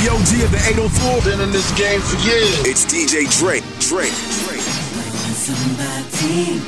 the OG of the 804. Been in this game for years. It's DJ Drake. Somebody.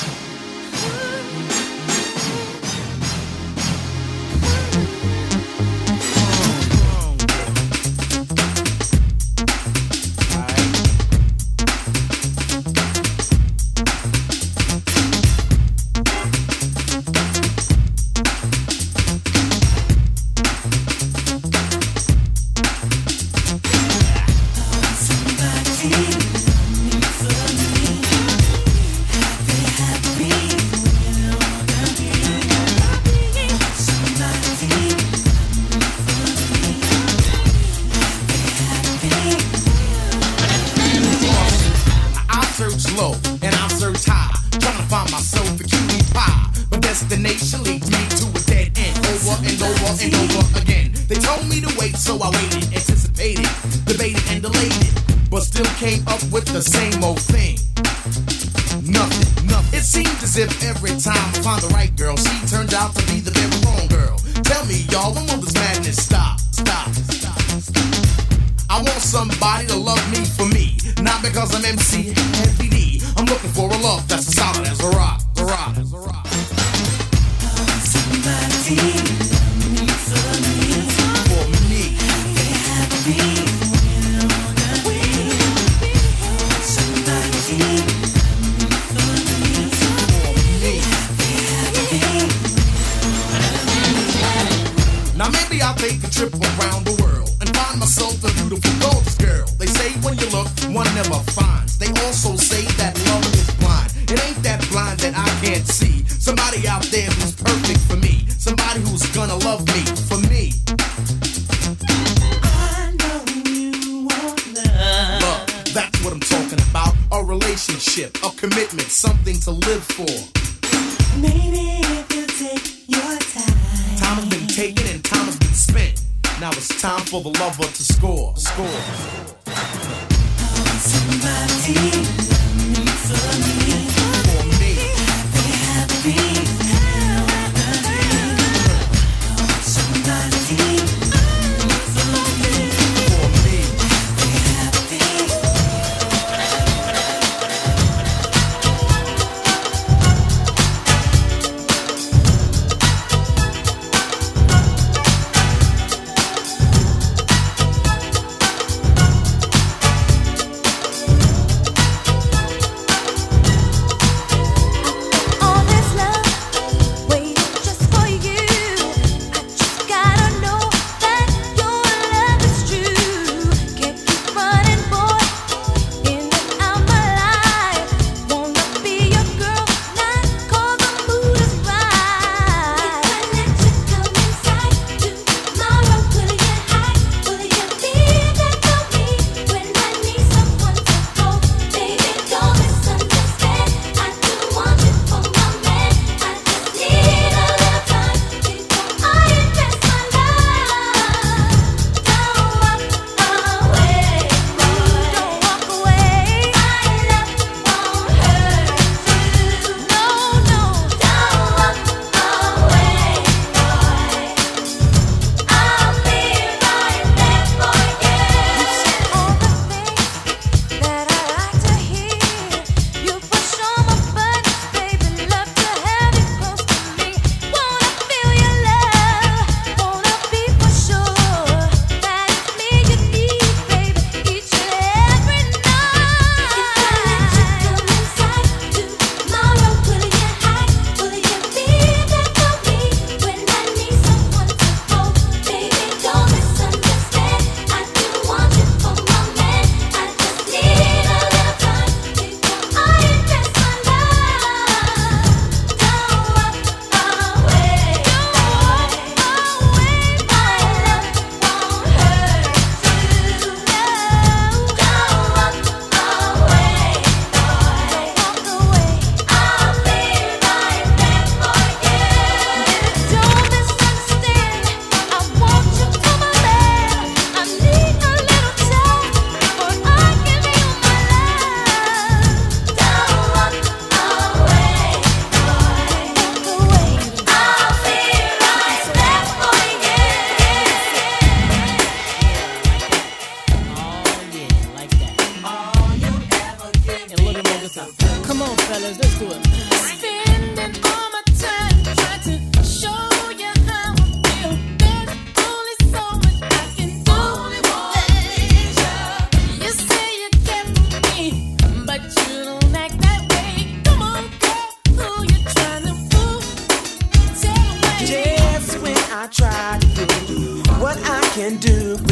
For the lover to score. Somebody love me for me. For me. Happy. Somebody for me. For me.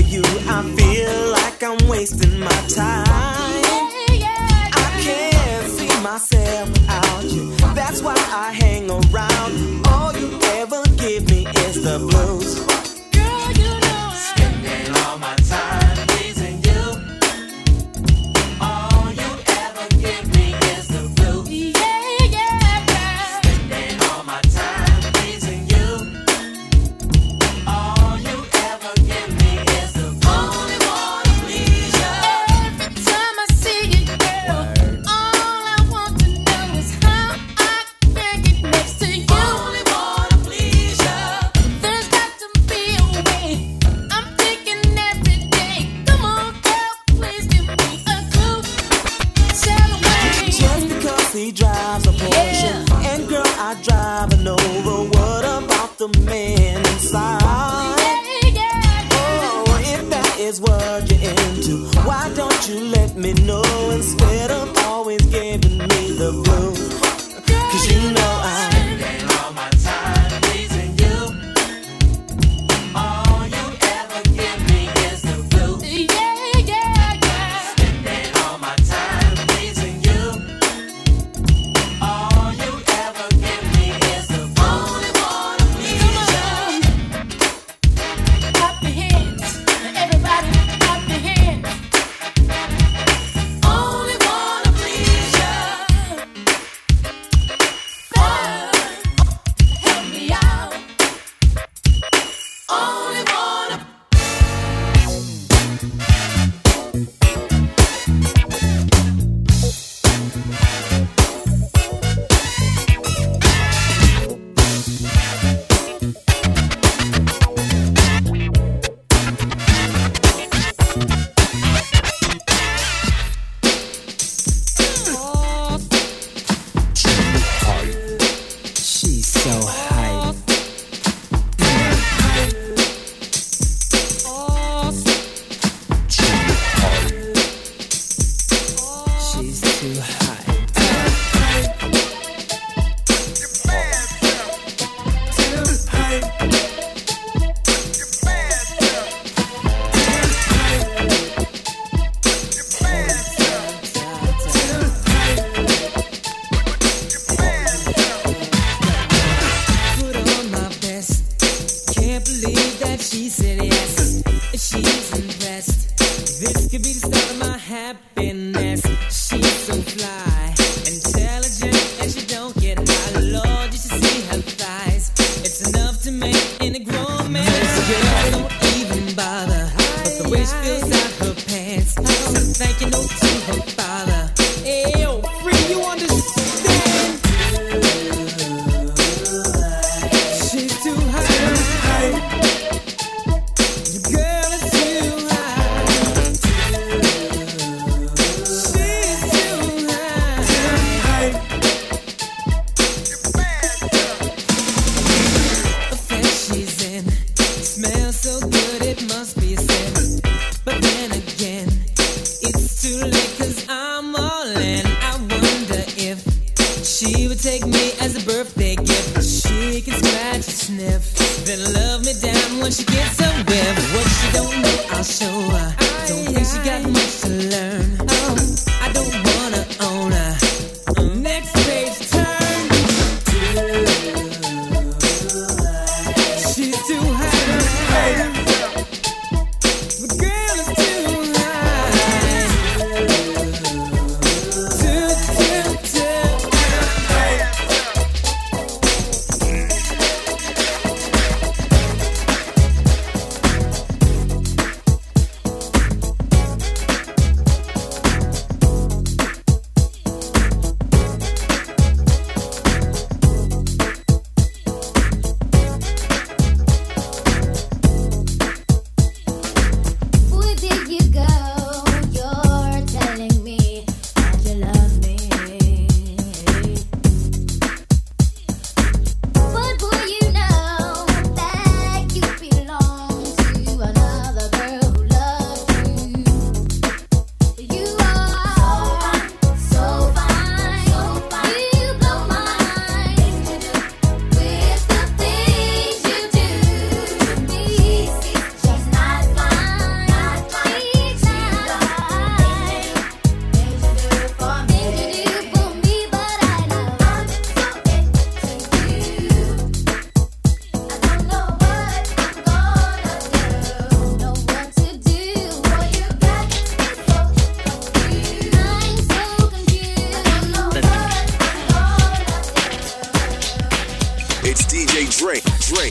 you, I feel like I'm wasting my time. I can't see myself without you. That's why I hang around. All you ever give me is the blues. Girl, you know I'm spending all my time pleasing you. All you ever give me is the blues. Yeah, girl. Spending all my time pleasing you. All you ever give me is the blues. Only wanna please you. Every time I see you, girl, all I want to know is how I can get next to you. Only wanna please you. There's got to be a way. I'm thinking every day. Come on, girl, please give me a clue. Tell me. Just because he drives a Porsche, and girl, I drive an Nova. What about the man inside? Oh, if that is what you're into, why don't you let me know instead of always giving me the blues? 'Cause you know I Spending all my time pleasing you. All you ever give me is the blues. Spending all my time pleasing you. All you ever give me is the blues. Only wanna please you. Clap your hands, everybody, clap your hands. Only wanna please you. Help me out. Only wanna. she's so hype. She's too hype. Put on my best. Can't believe that she said yes. If she's impressed, this could be the start of my happiness. She's so fly, intelligent, and she don't get high. Lord, you should see her thighs. It's enough to make any grown man. This girl don't even bother, but the way she fills out her pants. So thank you note to her father. Hey, yo, free, you understand? She's too high. The girl is too high. She's too high. The flesh she's in smells so good it must be a sin. But then again, it's too late 'cause I'm all in. I wonder if she would take me as a birthday gift. She can scratch and sniff, then love me down when she gets a whiff. What she don't know, I'll show her. Don't think she got much to learn. I don't wanna own her. Next page turn. She's too high. The girl is too high. Too high. Drake.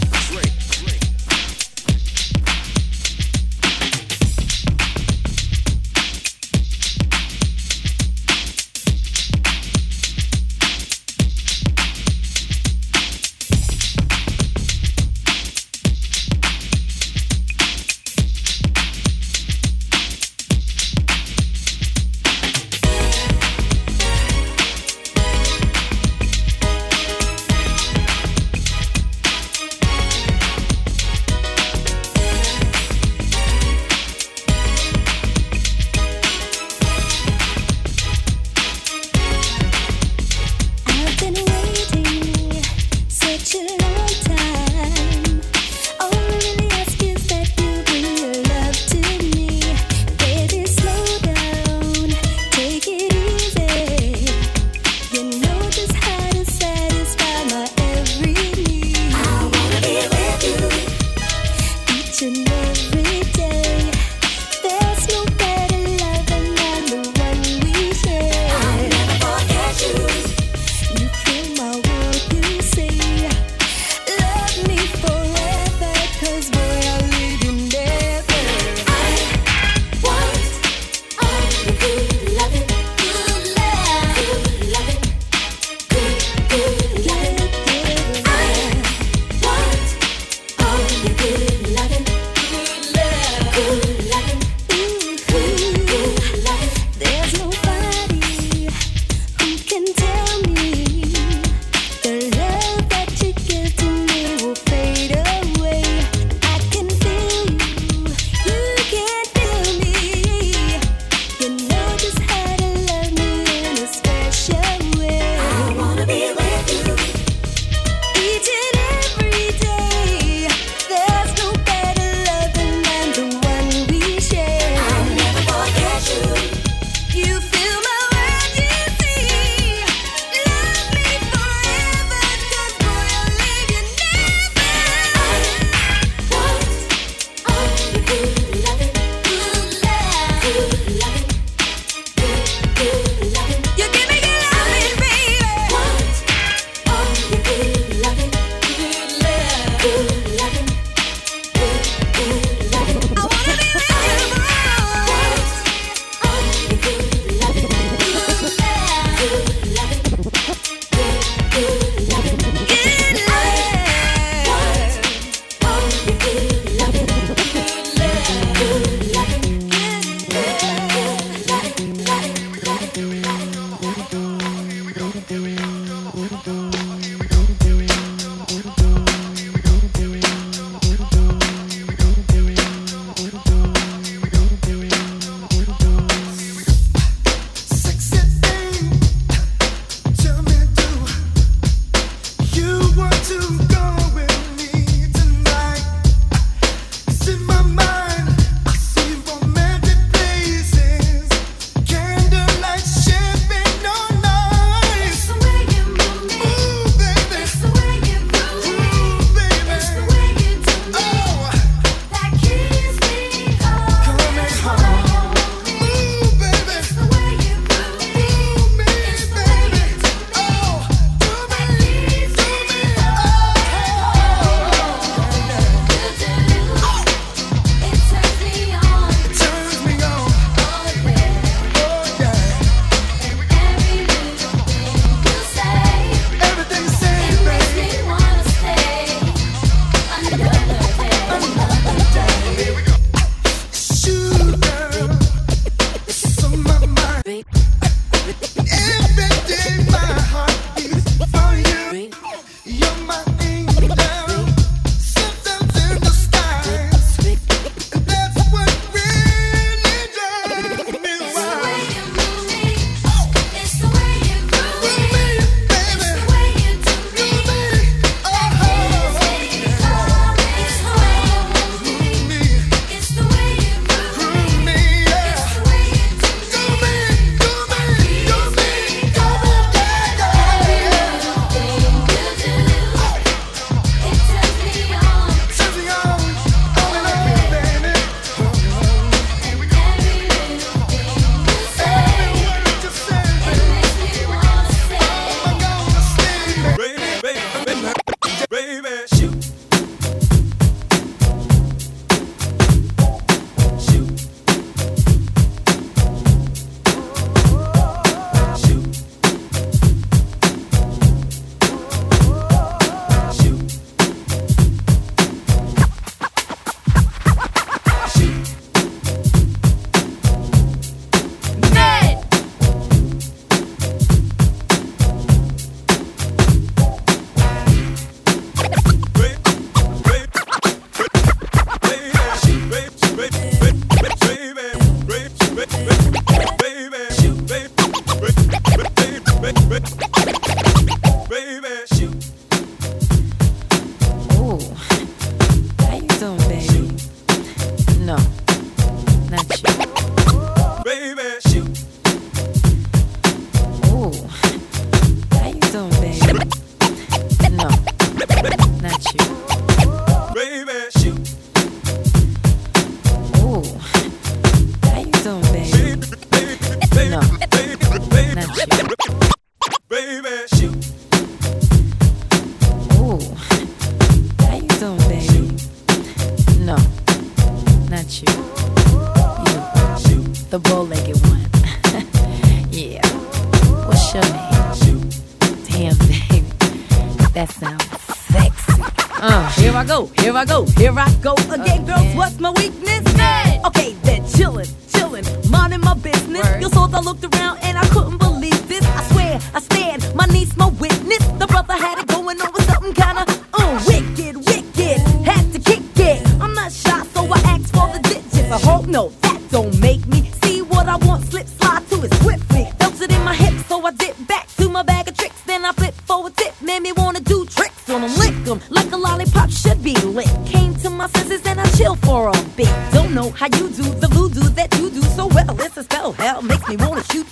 the bow-legged one. Yeah. What's your name? Damn, baby. That sounds sexy. Here I go again, girls. What's my weakness? Okay, then chillin', minding my business. You saw I looked around and I couldn't believe this. I swear, I stand, my niece, my witness. The brother had it going on with something kinda wicked. Had to kick it. I'm not shy, so I asked for the digits. I hope no, that don't make me see what I want. Slip slide to it swiftly. Felt it in my hips, so I dip back to my bag of tricks. Then I flip for a tip, made me wanna do tricks on them, lick them like a lollipop should be lit. Came to my senses and I chill for a bit. Don't know how you do the voodoo that you do so well. It's a spell, hell makes me wanna shoot.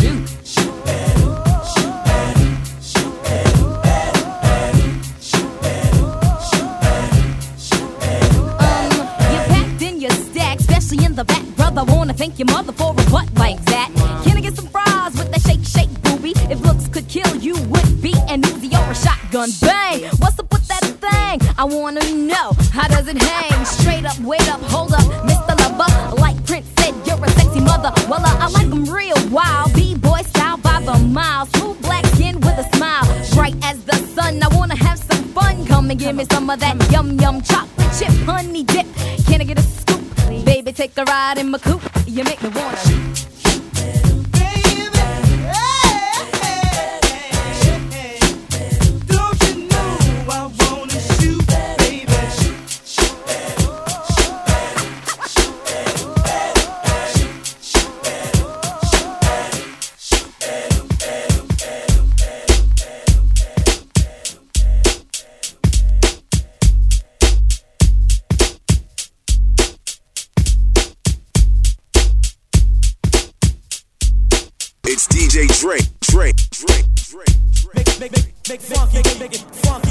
You packed in your stack, especially in the back, brother. Wanna thank your mother for a butt like that. Can I get some fries with that shake, booby? If looks could kill you, would be an Uzi or a shotgun. Bang! What's up with that thing? I wanna know, how does it hang? Straight up, wait up, hold up, Mr. Lover. Like Prince said, you're a sexy mother. Well, I like them real wild. B-boy style by the mile. Smooth black skin with a smile. Bright as the sun, I wanna have some fun. Come and give me some of that yum chocolate chip honey dip. Can I get a scoop? Baby, take a ride in my coupe. You make me wanna It's DJ Drake. Make it funky.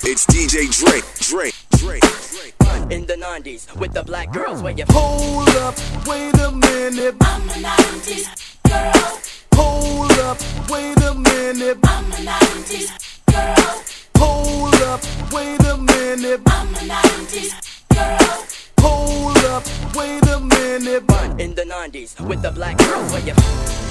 It's DJ Drake. In the 90s with the black girls where you Hold up, wait a minute. I'm a 90s girl. Hold up, wait a minute. I'm a 90s girl. Hold up, wait a minute. I'm a 90s girl. Hold up, wait a minute. in the 90s with the black girls where you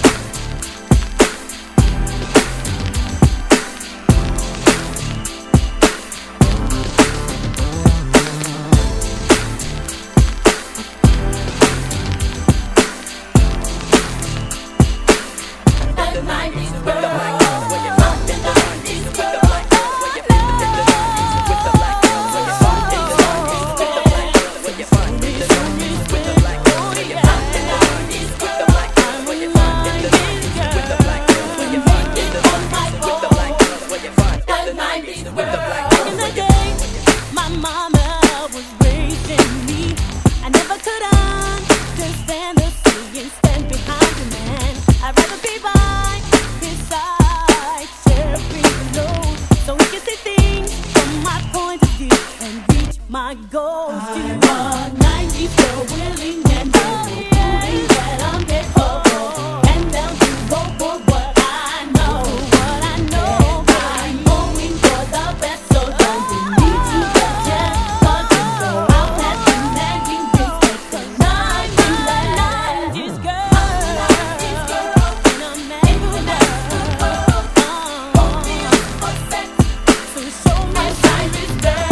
my goals. I'm a 90s girl, willing and able, proving that I'm capable, and down to go for what I know. I'm going for the best, so don't you need to pretend. But you know I'll pass the nagging things, 'cause I'm the 90s girl. And I'm everywhere. So show me some respect.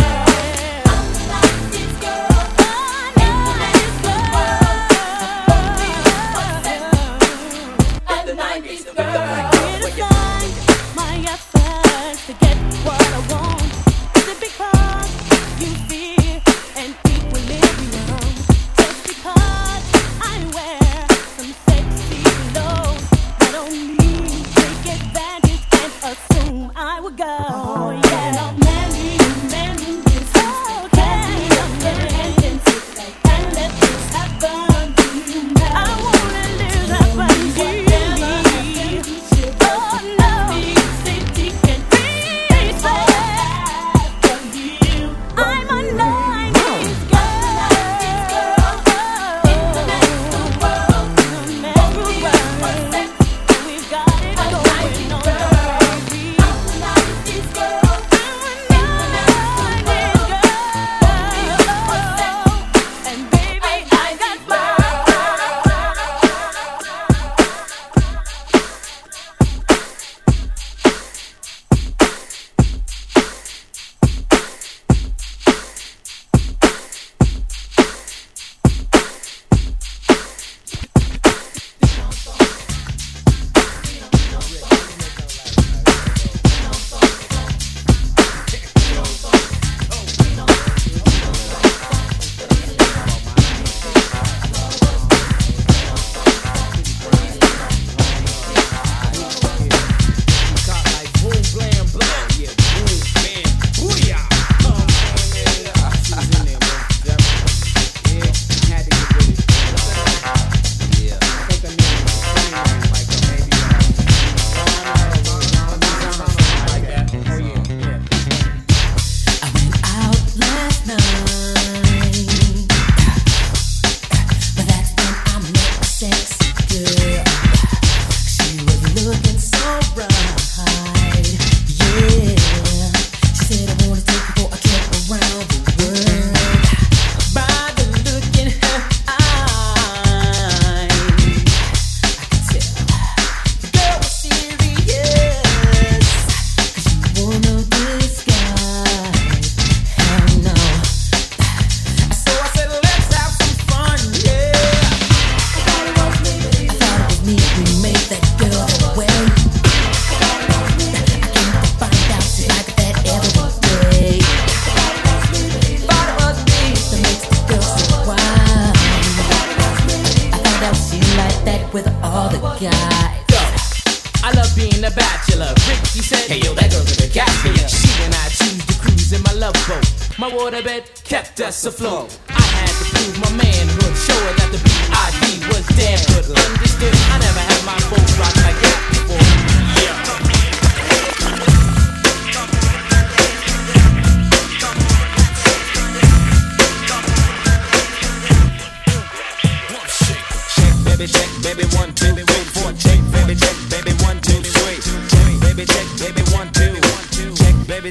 Afloat. I had to prove my manhood, show her that the B.I.D. was damn good. Understood, I never had my folks rock like that before.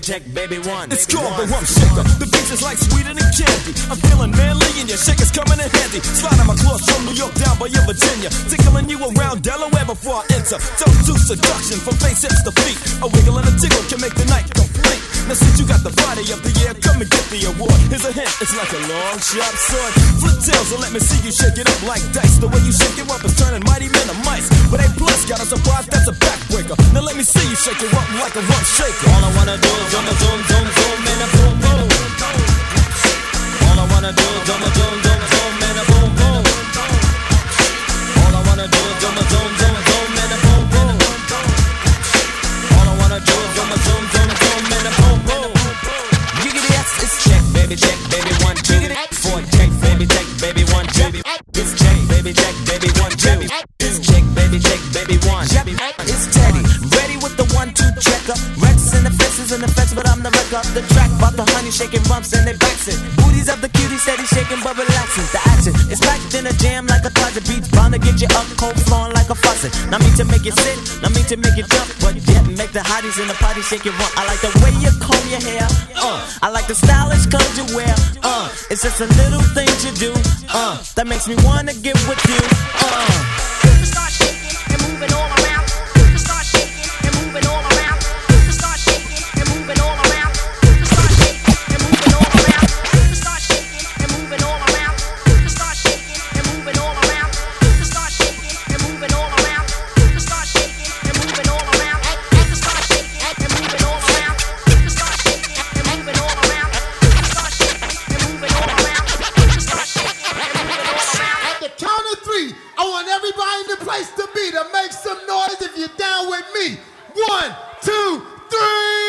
check, baby one. It's called the Rump Shaker. The beats is like sweeter than candy. I'm feeling manly and your shaker's coming in handy. Sliding my claws from New York down by your Virginia. Tickling you around Delaware before I enter. Don't do seduction from face hips to feet. A wiggle and a tickle can make the night complete. Now since you got the body of the year, come and get the award. Here's a hint, it's like a long sharp sword. Flip tails and let me see you shake it up like dice. The way you shake it up is turning mighty men to mice. But A plus got a surprise, that's a backbreaker. Now let me see you shake it up like a rump shaker. All I wanna do is zoom, zoom, zoom, zoom, and a boom, boom. All I wanna do is zoom, zoom, zoom, zoom, and a boom, boom. All I wanna do is zoom, zoom, zoom, zoom, and a boom, boom. All I wanna do is zoom, zoom, zoom, zoom, and a boom, boom. You get it, it's check, baby, 1, 2. 4 check, baby, 1, 2. It's check, baby, 1, 2. It's check, baby, 1. It's Teddy, ready with the 1-2 checker. Rex in the fences and the fence, but I'm the wreck up the track. About the honey shaking bumps and they backs it. Booties of the cutie steady shaking but relaxing. The action is packed in a jam like a closet. Beats bound to get you up cold flowing like a faucet. Not mean to make you sit, not mean to make you jump, but yet make the hotties in the party shake it rump. I like the way you comb your hair, I like the stylish clothes you wear, it's just the little things you do, that makes me wanna get with you, Start shaking and moving all around. Start shaking and moving all around. Start shaking and moving all around. Start shaking and moving all around. Start shaking and moving all around. Start shaking and moving all around. Start shaking and moving all around. Start shaking and moving all around. Start shaking and moving all around. Start shaking and moving all around. Start shaking and moving all around. Start shaking and moving all around. At the count of 3, I want everybody in the place to be to make some noise if you're down with me. 1, 2, 3.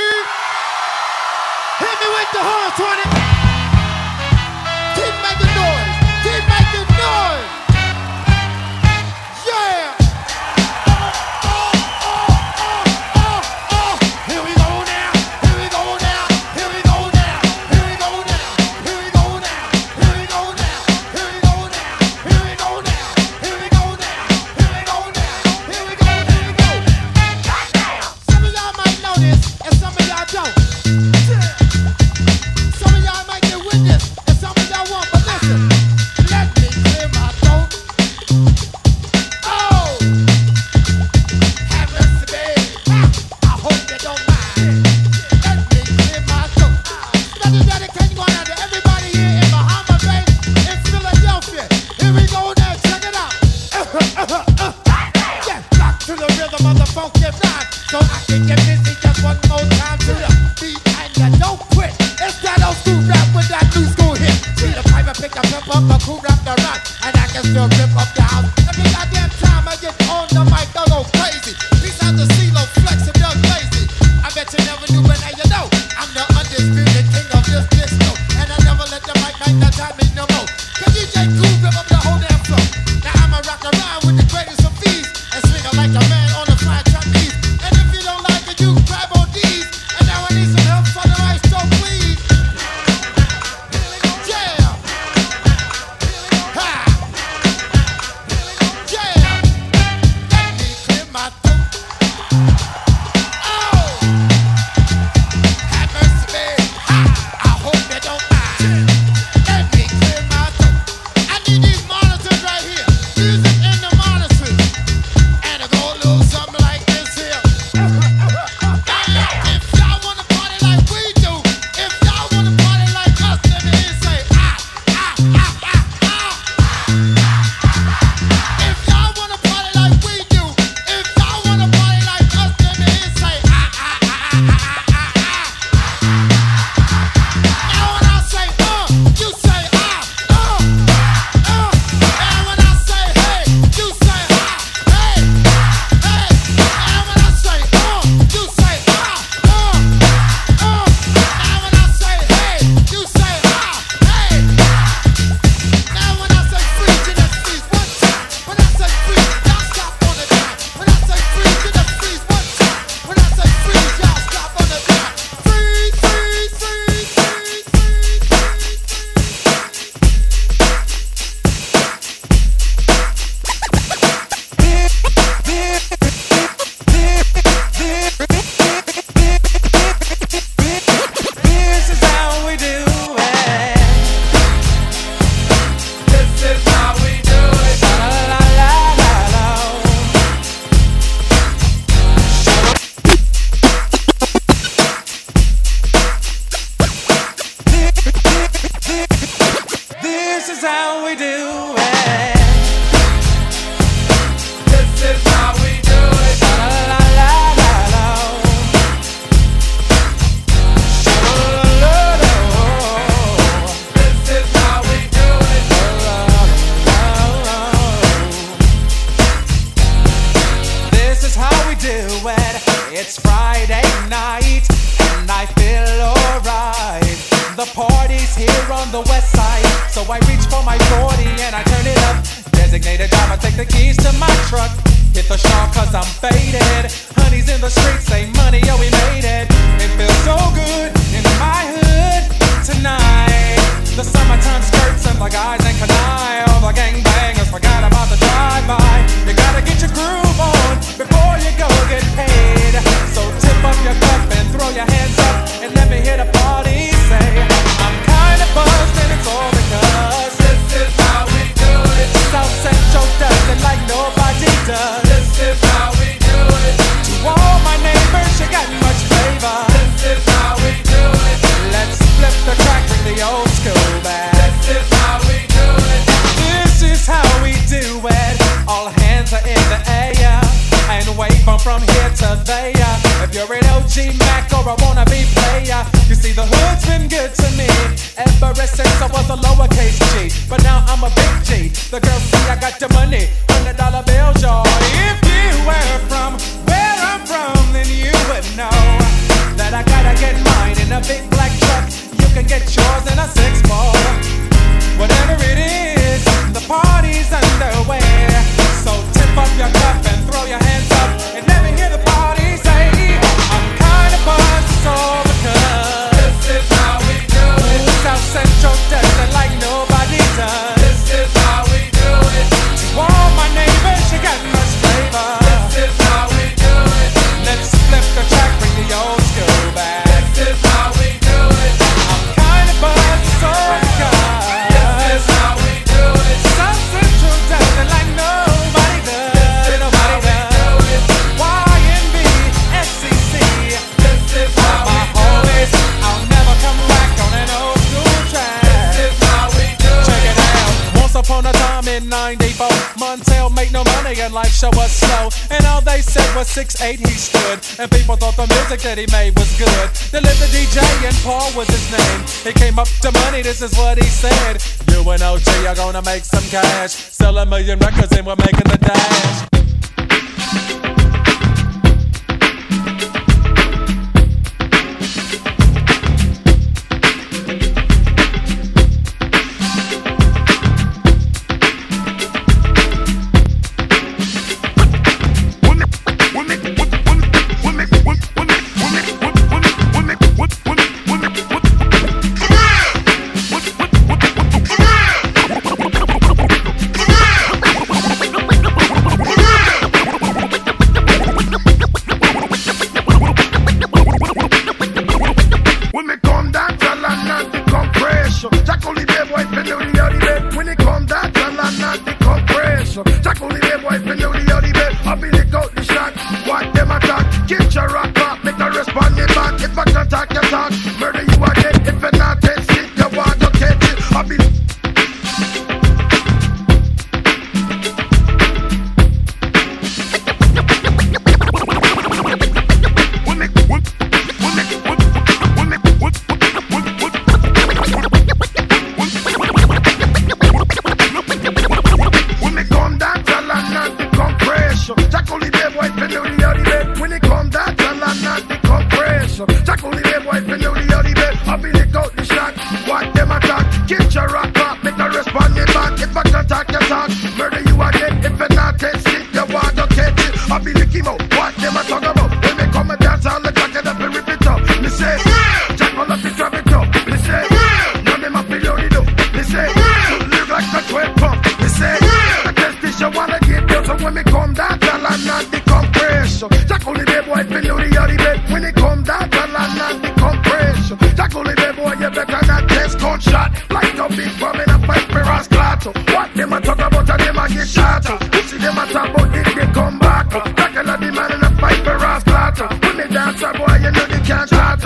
Hit me with the horns on it. Keep making noise. Keep making noise. Yeah. Here we go now. Here we go now. Here we go now. Here we go now. Here we go now. Here we go now. Here we go now. Here we go now. Here we go now. Here we go now. Here we go. Here we go. Some of y'all might know this, and some of y'all don't. Some of y'all might get with this, and some of y'all won't. But listen, let me clear my throat. Oh, have mercy, baby. I hope you don't mind. Let me clear my throat. Special dedication going out to everybody here in Bahama Bay, in Philadelphia. Here we go now, check it out. Yeah, rock to the rhythm of the funky rhyme, so I can get busy just one more time to the beat, and you don't quit. It's that old school rap with that new school hit. See the piper pick up, pimp up, a cool rap the rock, and I can still rip up the house. Every goddamn time I get on the mic, I go crazy. Peace out to CeeLo, Flex, and Doug Lazy. I bet you never knew, but now you know. I'm the undisputed king of this disco, and I never let the mic make that time me no more. Cause DJ Cool rip up the whole damn floor. Now I'ma rock around with the greatest of these, and swing it like a man on a fly trapeze. And if you don't like it, you grab on these. And now I need some help for the right stroke, please. Yeah. Ha. is how we do it. This is how we do it. La la la la la. La la la la. This is how we do it. This is how we do it. It's Friday night and I feel alright. The party's here on the west side, so I reach for my 40 and I turn it up. Designated driver, take the keys to my truck. Hit the shop cause I'm faded. Honey's in the streets, say money, oh we made it. It feels so good in my hood tonight. The summertime skirts and the guys in Kanai. All the gangbangers forgot about the drive-by. You gotta get your groove on before you go get paid. So tip up your cup and throw your hands up and let me hear the party say, I'm kinda buzzed and it's all because this is how we do it. South Central does it like nobody does. This is how we do it. To all my neighbors, you got much flavor. This is how we do it. Let's flip the track, bring the old school back. This is how we do it. This is how we do it. All hands are in the air and wave from here to there. If you're an OG Mac or a wannabe player, you see the hood's been good to me ever since I was a lowercase G. But now I'm a big G. The girls see I got the money, $100 bills, y'all. If you were from where I'm from, then you would know that I gotta get mine in a big black truck. You can get yours in a 6-4. Whatever it is, the party's underway. So tip up your cup and throw your hands up and let me hear the party say, I'm kinda buzzed, it's all because this is how we do it. South Central does it like nobody does. This is how we do it. To all my neighbors, you got much flavor. This is how we do it. Let's flip the track, bring the old school back. This is how we do it. I'm kinda buzzed, it's all because this is how we do it. South Central does it like nobody does. Nobody does. YNB, SCC. This is All how my we do it. homies, I'll never come back on an old school track. This is how we do it. Check it out. Once upon a time in '94, Montel made no money and life show was slow. And all they said was 6'8" he stood. And people thought the music that he made was good. They lived the DJ and Paul was his name. He came up to money, this is what he said. You and OG are gonna make some cash. Sell 1 million records and we're making the dash.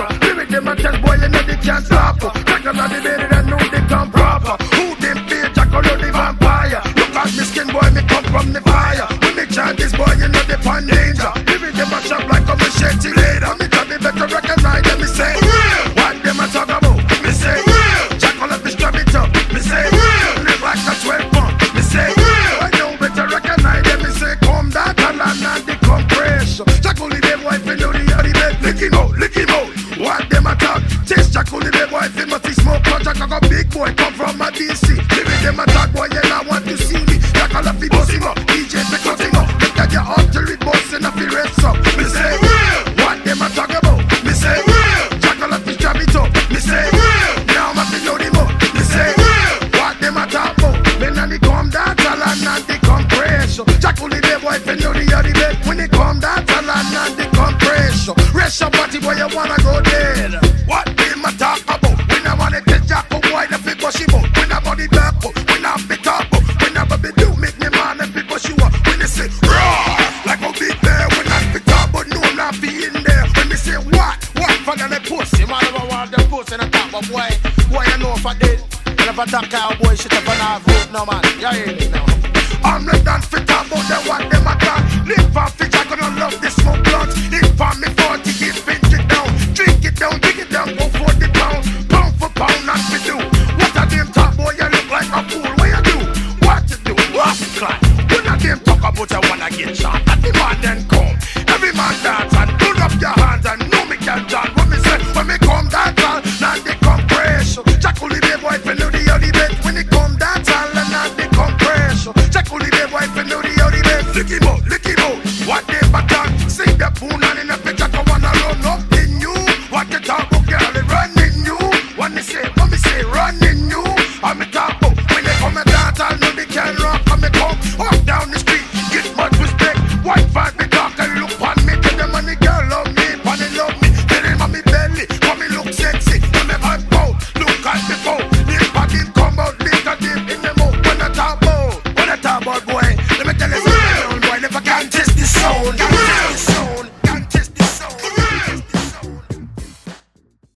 Can't stop. Jack on the baby that know they come proper. Who them fear? Jack and danger. Living them a shop like a machete later. Me tell me better recognize them, me say. What them a talk about? Me say. Jackal up is drop it up. Me say. Live like a 12 pump. Me say. I know better recognize them. Me say. Come that and the compression. Jackal the them wife and know the other bed. Lick him out, lick him out. What them a talk? Chase Jackal the them wife and must smoke. Jack a big boy come from my DC. Living them a talk boy, yeah, I want to see me. Jackal up the boss him up. DJ the cut him up. Look at your artery boss and I feel rest up. Me say. What them a talk about? Me say. Jackal up the jam it up. Me say. Now I'm a load him up. Me say. What them a talk about? When they come that talent and the compression. Jackal the them wife and know the other bed. When they come that talent and the compression. Rest your body boy, you wanna go dead. What them a talk about? When I wanna get Jackal boy, the people she bout. When I body black bout. When I be top bout. When I be do make me man and people she want. When they say raw, like a big bear. When I be top but no I'm not be in there. When they say what for them pussy. Man never want them pussy in the top of boy. Boy you know if I did. And if I talk cowboy shit up and I vote no man. You hear me now? I'm not done fit up about them what them a talk. Live for fish I gonna love this smoke blunt. Live for me 40 years pinch it down. Drink it down.